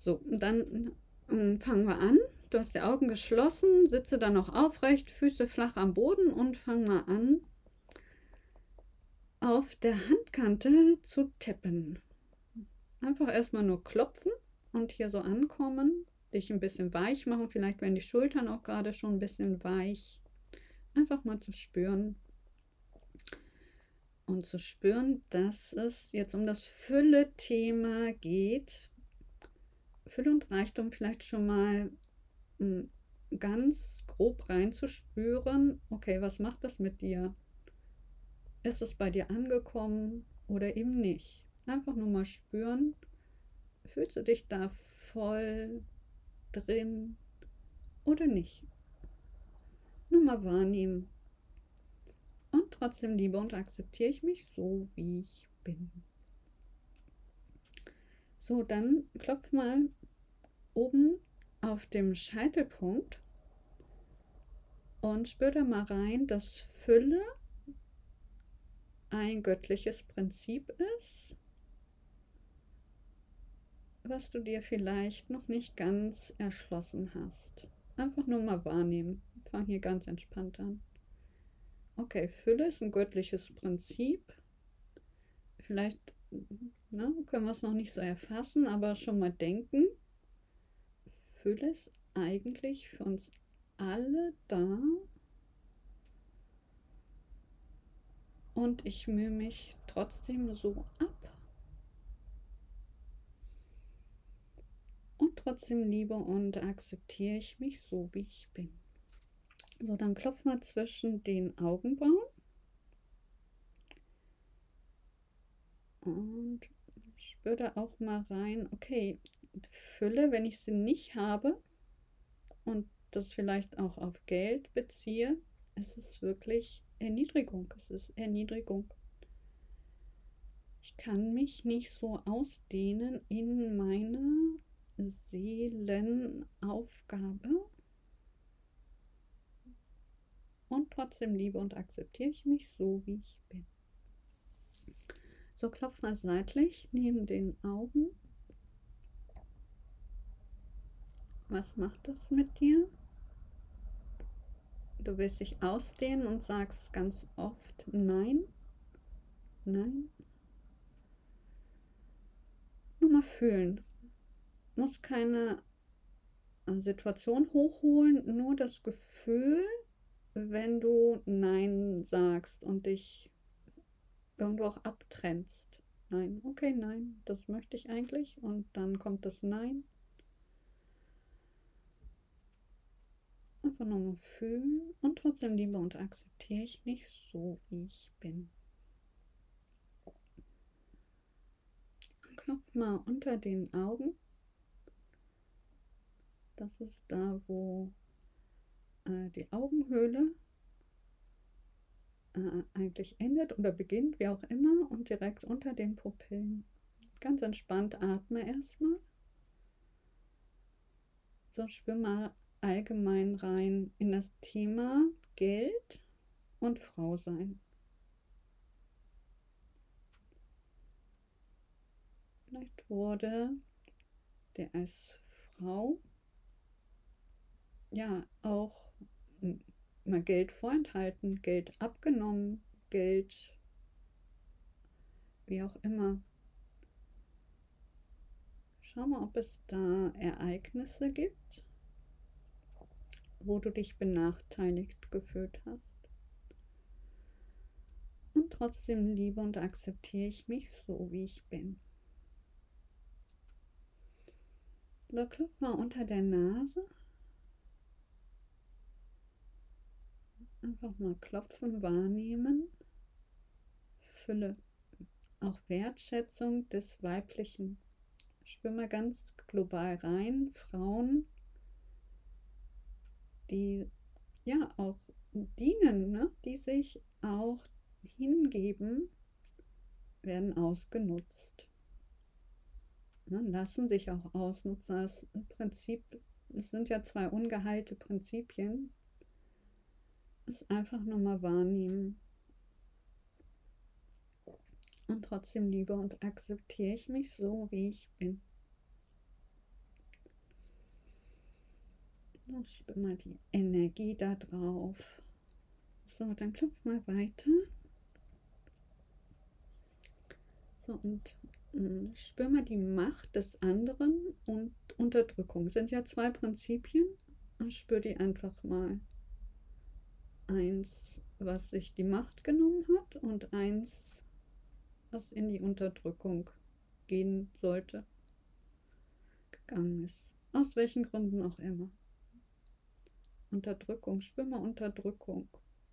So, und dann fangen wir an. Du hast die Augen geschlossen, sitze dann noch aufrecht, Füße flach am Boden und fang mal an, auf der Handkante zu tippen. Einfach erstmal nur klopfen und hier so ankommen, dich ein bisschen weich machen. Vielleicht werden die Schultern auch gerade schon ein bisschen weich. Einfach mal zu spüren. Und zu spüren, dass es jetzt um das Fülle-Thema geht. Fülle und Reichtum vielleicht schon mal ganz grob reinzuspüren. Okay, was macht das mit dir? Ist es bei dir angekommen oder eben nicht? Einfach nur mal spüren. Fühlst du dich da voll drin oder nicht? Nur mal wahrnehmen. Und trotzdem liebe und akzeptiere ich mich so, wie ich bin. So, dann klopf mal oben auf dem Scheitelpunkt und spür da mal rein, dass Fülle ein göttliches Prinzip ist, was du dir vielleicht noch nicht ganz erschlossen hast. Einfach nur mal wahrnehmen. Fang hier ganz entspannt an. Okay, Fülle ist ein göttliches Prinzip. Vielleicht können wir es noch nicht so erfassen, aber schon mal denken. Fülle ist eigentlich für uns alle da. Und ich mühe mich trotzdem so ab. Und trotzdem liebe und akzeptiere ich mich so, wie ich bin. So, dann klopf mal zwischen den Augenbrauen. Und spür da auch mal rein, okay, Fülle, wenn ich sie nicht habe und das vielleicht auch auf Geld beziehe, ist es wirklich Erniedrigung. Es ist Erniedrigung. Ich kann mich nicht so ausdehnen in meiner Seelenaufgabe. Und trotzdem liebe und akzeptiere ich mich so, wie ich bin. So, klopf mal seitlich neben den Augen. Was macht das mit dir? Du willst dich ausdehnen und sagst ganz oft nein, nein. Nur mal fühlen. Muss keine Situation hochholen, nur das Gefühl, wenn du nein sagst und dich irgendwo auch abtrennst. Nein, okay, nein, das möchte ich eigentlich. Und dann kommt das Nein. Einfach nur mal fühlen und trotzdem liebe und akzeptiere ich mich so, wie ich bin. Klopf mal unter den Augen. Das ist da, wo die Augenhöhle eigentlich endet oder beginnt, wie auch immer, und direkt unter den Pupillen. Ganz entspannt atme erstmal. So, spür mal allgemein rein in das Thema Geld und Frau sein. Vielleicht wurde der als Frau ja auch mal Geld vorenthalten, Geld abgenommen, Geld wie auch immer. Schau mal, ob es da Ereignisse gibt, wo du dich benachteiligt gefühlt hast. Und trotzdem liebe und akzeptiere ich mich so, wie ich bin. So, klopf mal unter der Nase. Einfach mal klopfen, wahrnehmen. Fülle. Auch Wertschätzung des Weiblichen. Spür mal ganz global rein. Frauen, die ja auch dienen, ne? Die sich auch hingeben, werden ausgenutzt. Ne? Lassen sich auch ausnutzen. Das Prinzip, es sind ja zwei ungeheilte Prinzipien. Es einfach nur mal wahrnehmen. Und trotzdem liebe und akzeptiere ich mich so, wie ich bin. spür mal die Energie da drauf. So, dann klopf mal weiter. So, und spür mal die Macht des anderen und Unterdrückung. Sind ja zwei Prinzipien und spür die einfach mal. Eins, was sich die Macht genommen hat und eins, was in die Unterdrückung gehen sollte, gegangen ist. Aus welchen Gründen auch immer. Unterdrückung, spür mal Unterdrückung.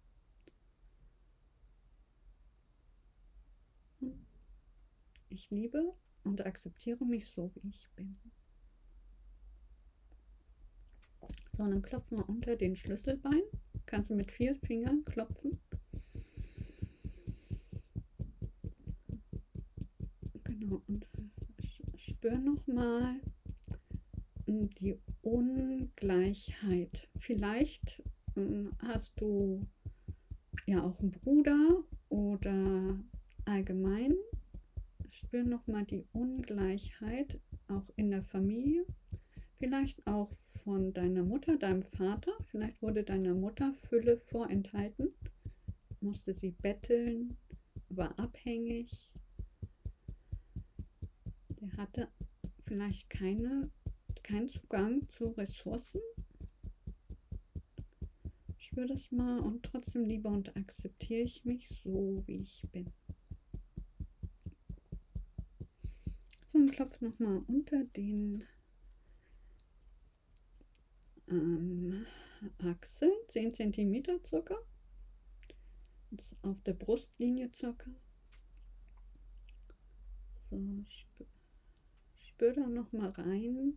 Ich liebe und akzeptiere mich so, wie ich bin. So, dann klopfen wir unter den Schlüsselbein. Kannst du mit 4 Fingern klopfen. Genau, und spür nochmal die Ungleichheit. Vielleicht hast du ja auch einen Bruder oder allgemein. Spür nochmal die Ungleichheit auch in der Familie. Vielleicht auch von deiner Mutter, deinem Vater. Vielleicht wurde deiner Mutter Fülle vorenthalten. Musste sie betteln, war abhängig. Der hatte vielleicht keinen Zugang zu Ressourcen. Spür das mal und trotzdem liebe und akzeptiere ich mich so, wie ich bin. So, und klopf nochmal unter den Achseln, 10 cm circa. Jetzt auf der Brustlinie circa. So, spür da nochmal rein.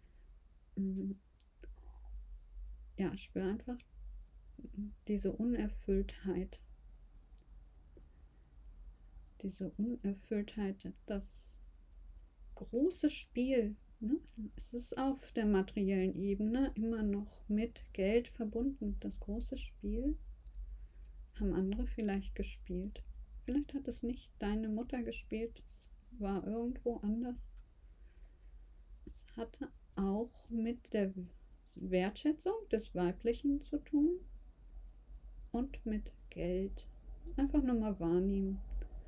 Ja, spür einfach diese Unerfülltheit. Diese Unerfülltheit, das große Spiel. Ne? Es ist auf der materiellen Ebene immer noch mit Geld verbunden. Das große Spiel haben andere vielleicht gespielt. Vielleicht hat es nicht deine Mutter gespielt, es war irgendwo anders. Es hatte auch mit der Wertschätzung des Weiblichen zu tun und mit Geld. Einfach nur mal wahrnehmen,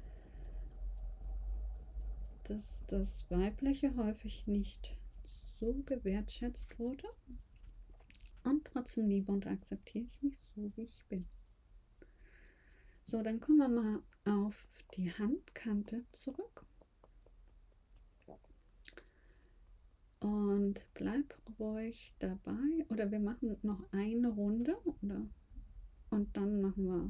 dass das Weibliche häufig nicht so gewertschätzt wurde. Und trotzdem liebe und akzeptiere ich mich so, wie ich bin. So, dann kommen wir mal auf die Handkante zurück. Und bleib ruhig dabei. Oder wir machen noch eine Runde. Und dann machen wir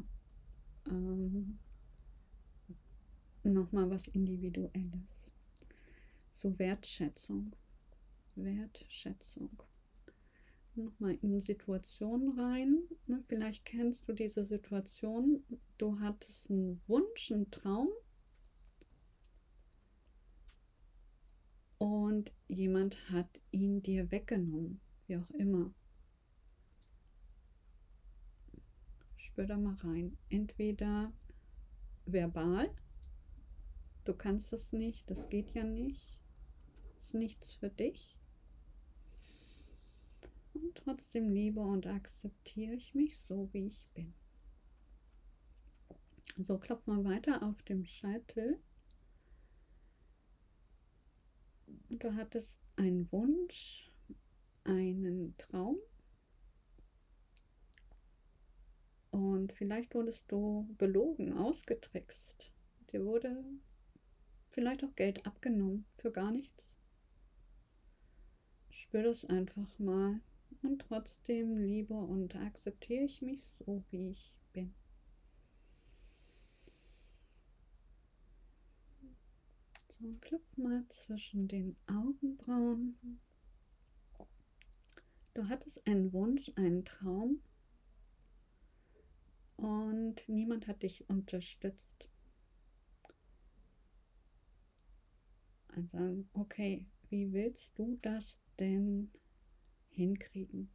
nochmal was Individuelles. So Wertschätzung. Wertschätzung. Nochmal in Situationen rein. Vielleicht kennst du diese Situation. Du hattest einen Wunsch, einen Traum. Und jemand hat ihn dir weggenommen. Wie auch immer. Spür da mal rein. Entweder verbal. Du kannst es nicht. Das geht ja nicht. Ist nichts für dich. Und trotzdem liebe und akzeptiere ich mich so, wie ich bin. So, klopf mal weiter auf dem Scheitel. Und du hattest einen Wunsch, einen Traum. Und vielleicht wurdest du belogen, ausgetrickst. Dir wurde vielleicht auch Geld abgenommen für gar nichts. Spür das einfach mal. Und trotzdem liebe und akzeptiere ich mich so, wie ich bin. So, klopf mal zwischen den Augenbrauen. Du hattest einen Wunsch, einen Traum und niemand hat dich unterstützt. Und sagen, okay, wie willst du das denn hinkriegen?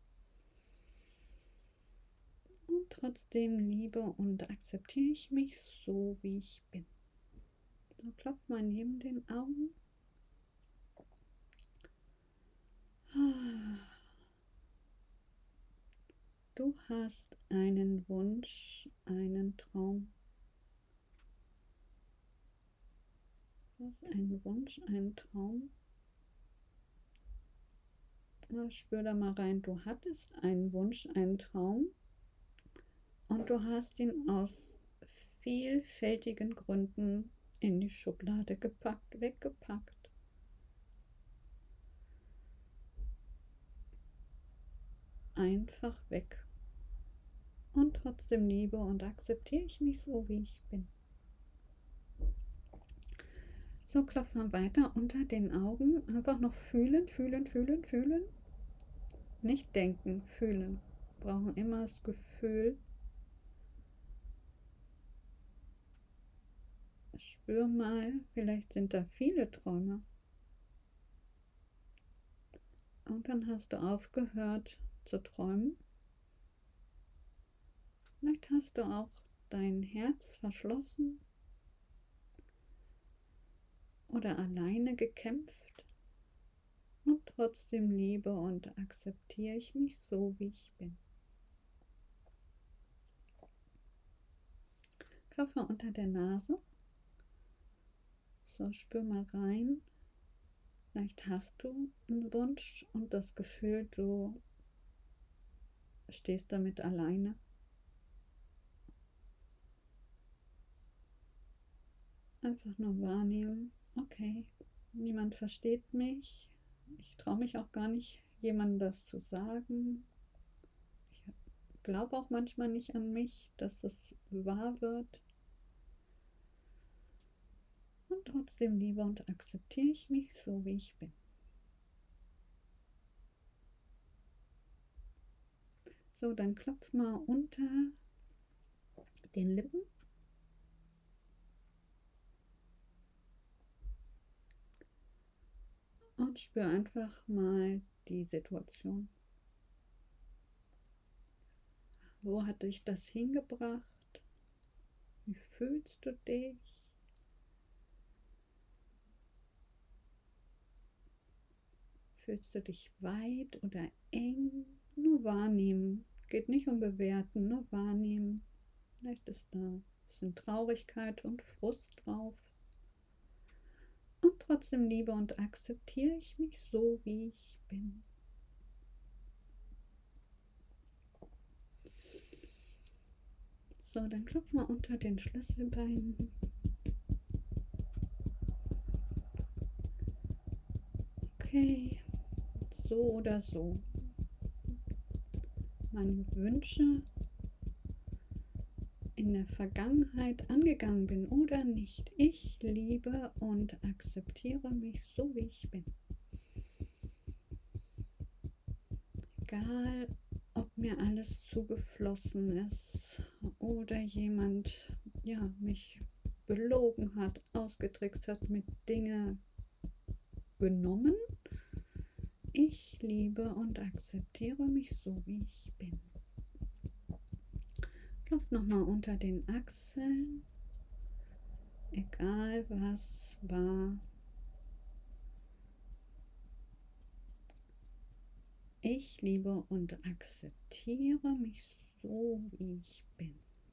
Und trotzdem liebe und akzeptiere ich mich so, wie ich bin. So, klopf mal neben den Augen. Du hast einen Wunsch, einen Traum. Du hast einen Wunsch, einen Traum. Spür da mal rein, du hattest einen Wunsch, einen Traum und du hast ihn aus vielfältigen Gründen in die Schublade gepackt, weggepackt. Einfach weg. Und trotzdem liebe und akzeptiere ich mich so, wie ich bin. So, klopf mal weiter unter den Augen. Einfach noch fühlen, fühlen, fühlen, fühlen. Nicht denken, fühlen. Wir brauchen immer das Gefühl. Spür mal, vielleicht sind da viele Träume. Und dann hast du aufgehört zu träumen. Vielleicht hast du auch dein Herz verschlossen oder alleine gekämpft. Und trotzdem liebe und akzeptiere ich mich so, wie ich bin. Klopf mal unter der Nase. So, spür mal rein. Vielleicht hast du einen Wunsch und das Gefühl, du stehst damit alleine. Einfach nur wahrnehmen. Okay, niemand versteht mich. Ich traue mich auch gar nicht, jemandem das zu sagen. Ich glaube auch manchmal nicht an mich, dass das wahr wird. Und trotzdem liebe und akzeptiere ich mich so, wie ich bin. So, dann klopf mal unter den Lippen. Und spür einfach mal die Situation. Wo hat dich das hingebracht? Wie fühlst du dich? Fühlst du dich weit oder eng? Nur wahrnehmen. Geht nicht um bewerten, nur wahrnehmen. Vielleicht ist da ein bisschen Traurigkeit und Frust drauf. Und trotzdem liebe und akzeptiere ich mich so, wie ich bin. So, dann klopf mal unter den Schlüsselbeinen. Okay, so oder so. Meine Wünsche in der Vergangenheit angegangen bin oder nicht. Ich liebe und akzeptiere mich so, wie ich bin. Egal, ob mir alles zugeflossen ist oder jemand mich belogen hat, ausgetrickst hat, mit Dinge genommen. Ich liebe und akzeptiere mich so, wie ich bin. Klopft nochmal unter den Achseln. Egal was war. Ich liebe und akzeptiere mich so, wie ich bin.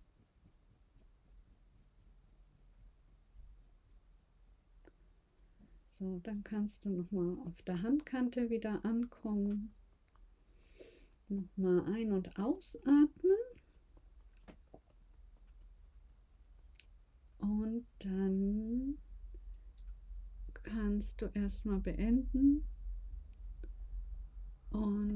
So, dann kannst du nochmal auf der Handkante wieder ankommen. Nochmal ein- und ausatmen. Und dann kannst du erstmal beenden. Und